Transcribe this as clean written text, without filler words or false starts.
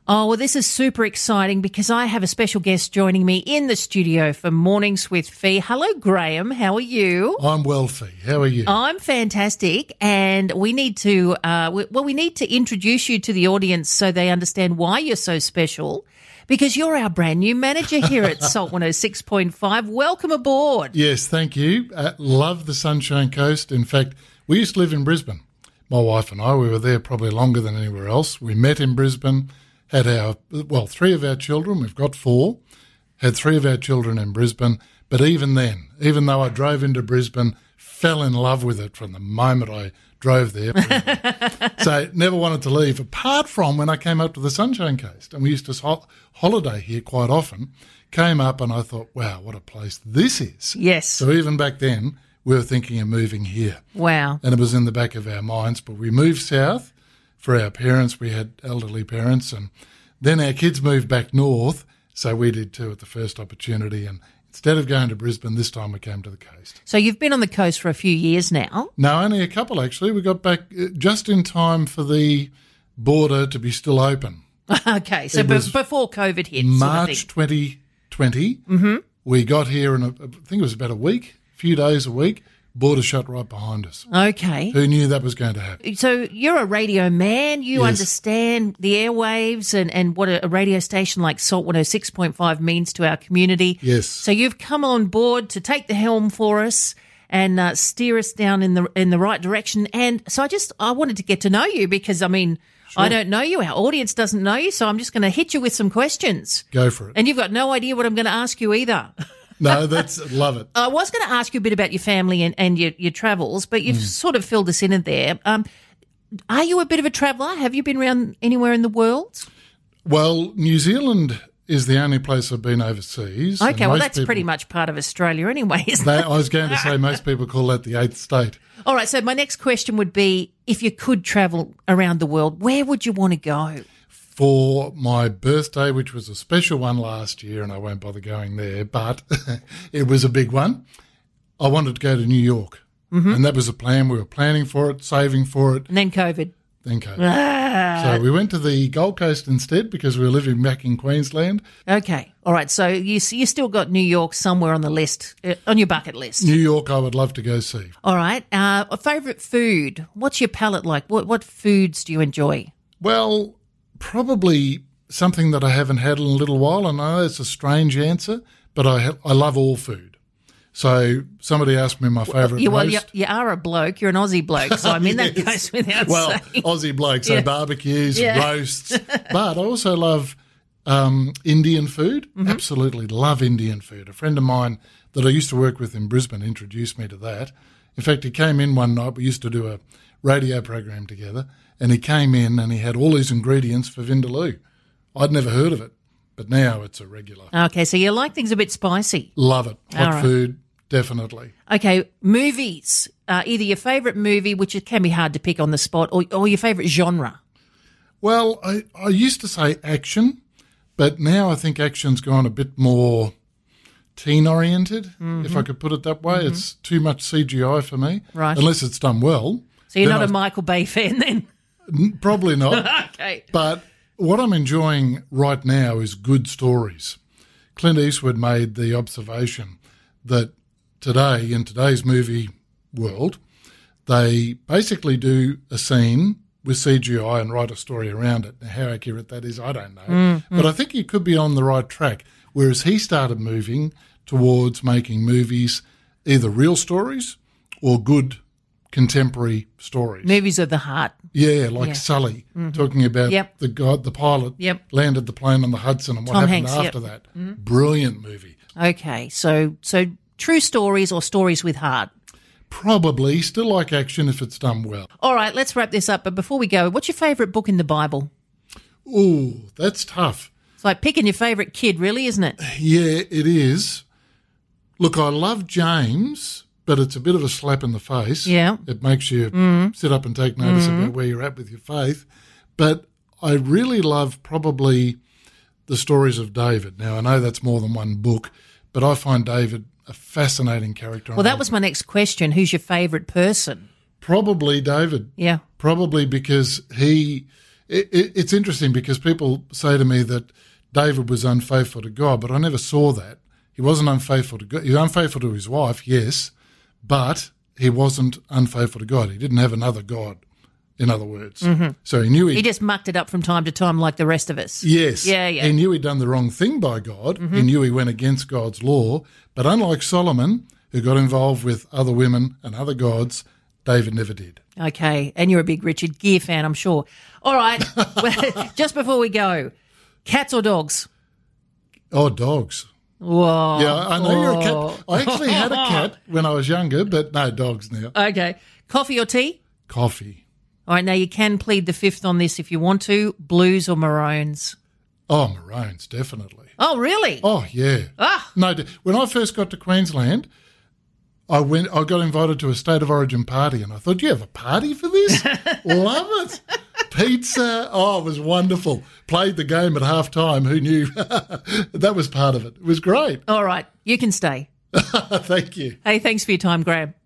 Oh, well, this is super exciting because I have a special guest joining me in the studio for Mornings with Fee. Hello, Graham. How are you? I'm well, Fee. How are you? I'm fantastic, and we need to we need to introduce you to the audience so they understand why you're so special, because you're our brand new manager here at Salt 106.5. Welcome aboard. Yes, thank you. Love the Sunshine Coast. In fact, we used to live in Brisbane. My wife and I, we were there probably longer than anywhere else. We met in Brisbane, had three of our children. We've got four. Had three of our children in Brisbane. But even then, even though I drove into Brisbane, fell in love with it from the moment I drove there. So never wanted to leave, apart from when I came up to the Sunshine Coast. And we used to holiday here quite often. Came up and I thought, wow, what a place this is. Yes. So even back then, we were thinking of moving here. Wow. And it was in the back of our minds. But we moved south for our parents. We had elderly parents. And then our kids moved back north. So we did too at the first opportunity. And instead of going to Brisbane, this time we came to the coast. So you've been on the coast for a few years now? No, only a couple actually. We got back just in time for the border to be still open. Okay, so before COVID hit. March 2020, we got here in, I think it was about a few days a week, border shut right behind us. Okay. Who knew that was going to happen? So you're a radio man. You Yes. understand the airwaves and what a radio station like Salt 106.5 means to our community. Yes. So you've come on board to take the helm for us and steer us down in the right direction. And so I wanted to get to know you because, I mean, Sure. I don't know you. Our audience doesn't know you. So I'm just going to hit you with some questions. Go for it. And you've got no idea what I'm going to ask you either. No, love it. I was going to ask you a bit about your family and your travels, but you've sort of filled us in there. Are you a bit of a traveller? Have you been around anywhere in the world? Well, New Zealand is the only place I've been overseas. Okay, well, that's pretty much part of Australia anyway, isn't it? I was going to say most people call that the eighth state. All right, so my next question would be, if you could travel around the world, where would you want to go? For my birthday, which was a special one last year, and I won't bother going there, but it was a big one, I wanted to go to New York. And that was a plan. We were planning for it, saving for it. And then COVID. So we went to the Gold Coast instead because we were living back in Queensland. Okay. All right, so you still got New York somewhere on the list, on your bucket list. New York I would love to go see. All right. A favourite food. What's your palate like? What foods do you enjoy? Well, probably something that I haven't had in a little while. I know it's a strange answer, but I love all food. So somebody asked me my favourite roast. You are a bloke. You're an Aussie bloke, so I mean that goes without saying. Aussie bloke, so barbecues, roasts. But I also love Indian food. Absolutely love Indian food. A friend of mine that I used to work with in Brisbane introduced me to that. In fact, he came in one night. We used to do a radio program together, and he came in and he had all these ingredients for Vindaloo. I'd never heard of it, but now it's a regular. Okay, so you like things a bit spicy. Love it. Hot right. food, definitely. Okay, movies. Either your favourite movie, which it can be hard to pick on the spot, or your favourite genre. Well, I used to say action, but now I think action's gone a bit more teen-oriented, if I could put it that way. It's too much CGI for me, Right. unless it's done well. So you're not a Michael Bay fan then? Probably not. Okay. But what I'm enjoying right now is good stories. Clint Eastwood made the observation that today, in today's movie world, they basically do a scene with CGI and write a story around it. Now, how accurate that is, I don't know. But I think he could be on the right track, whereas he started moving towards making movies, either real stories or good contemporary stories. Movies of the heart. Yeah, like Sully, talking about the pilot landed the plane on the Hudson and what Tom happened Hanks, after that. Brilliant movie. Okay, so true stories or stories with heart. Probably. Still like action if it's done well. All right, let's wrap this up. But before we go, what's your favourite book in the Bible? Ooh, that's tough. It's like picking your favourite kid, really, isn't it? Yeah, it is. Look, I love James, but it's a bit of a slap in the face. Yeah. It makes you sit up and take notice about where you're at with your faith. But I really love probably the stories of David. Now, I know that's more than one book, but I find David a fascinating character. Well, that was my next question. Who's your favourite person? Probably David. Yeah. Probably because he It's interesting because people say to me that David was unfaithful to God, but I never saw that. He wasn't unfaithful to God. He was unfaithful to his wife, yes, but he wasn't unfaithful to God. He didn't have another God, in other words. Mm-hmm. So he knew he just mucked it up from time to time like the rest of us. Yes. Yeah. He knew he'd done the wrong thing by God. Mm-hmm. He knew he went against God's law. But unlike Solomon, who got involved with other women and other gods, David never did. Okay, and you're a big Richard Gere fan, I'm sure. All right, just before we go, cats or dogs? Oh, dogs. Whoa. Yeah, I know you're a cat. I actually had a cat when I was younger, but no, dogs now. Okay. Coffee or tea? Coffee. All right, now you can plead the fifth on this if you want to. Blues or maroons? Oh, maroons, definitely. Oh, really? Oh, yeah. Ah. No, when I first got to Queensland, I got invited to a State of Origin party, and I thought, you have a party for this? Love it. Pizza. Oh, it was wonderful. Played the game at half-time. Who knew? That was part of it. It was great. All right, you can stay. Thank you. Hey, thanks for your time, Graham.